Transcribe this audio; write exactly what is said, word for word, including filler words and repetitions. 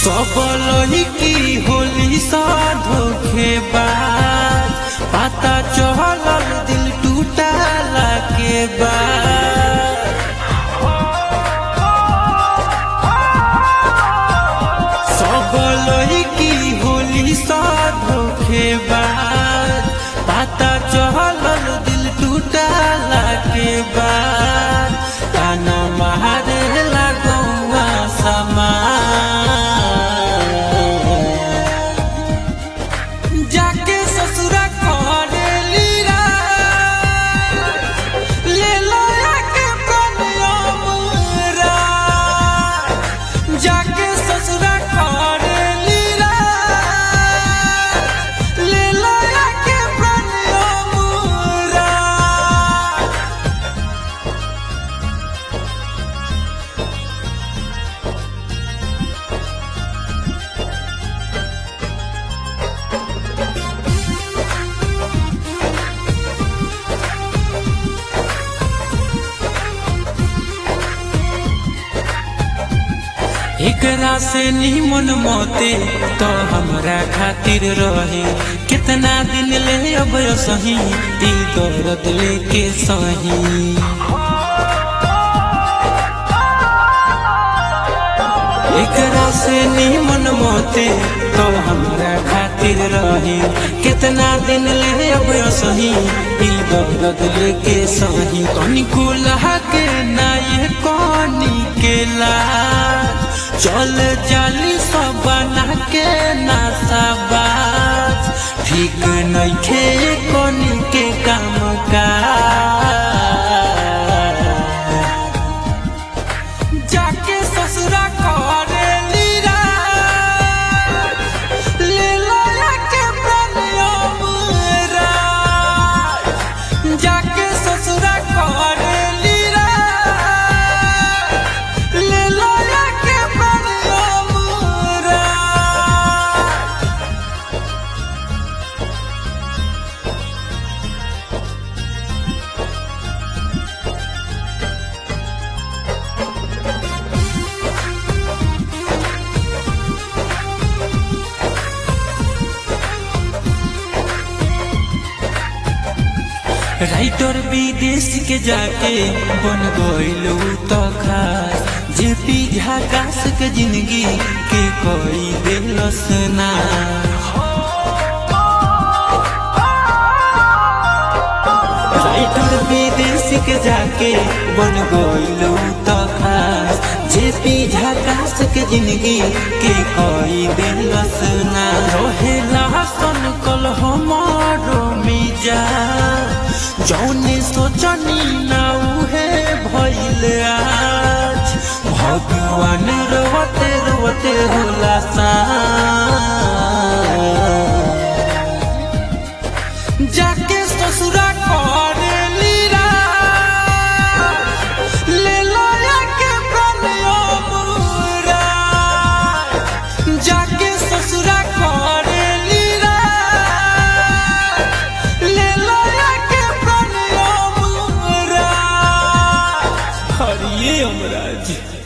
सब लड़की होली सा धोखेबाज, पता चलल दिल टूटला के बाद। सब लड़की होली सा धोखेबाज, पता चलल दिल टूटला के बाद। ताना मारे लगौआ समाज, जाके ससुरा करेली राज, ले लया के प्रणयमरा। जाके ससुरा करेली राज, ले लया के प्रणयमरा। एकरा से निमन मौते तो हमरा खातिर रहे। कितना दिन ले अब सही ई दर्द लेके सही। एकरा से निमन मौते तो हमरा खातिर रहे। कितना दिन ले अब सही ई दर्द लेके सही। कनी कुल्हा के ना ये कनी के लाज, चल जाली सब बना के नासाबाज। ठीक नइखे कोनी के काम काज, जाके ससुरा करेली राज, ले लया के प्रणयमरा। जाके ससुरा करेली राज, ले लया के प्रणयमरा। राइटर विदेश के जाके बन गइलू तो खास। जे पी झकास के जिंदगी के कोई दिलस ना। राइटर विदेश के जाके बन गइलू तो खास। जे पी झकास के जिंदगी के कोई दिलस ना। रहेला सन कल हमारो मिजा, जौने सोचनी ना उहे भइल आज। भगवान रोते रोते होला साथ, जाके ससुरा करेली राज, ले लया के प्रणयमरा। जाके ससुरा करेली राज, ले लया के प्रणयमरा। हरिये अमराज।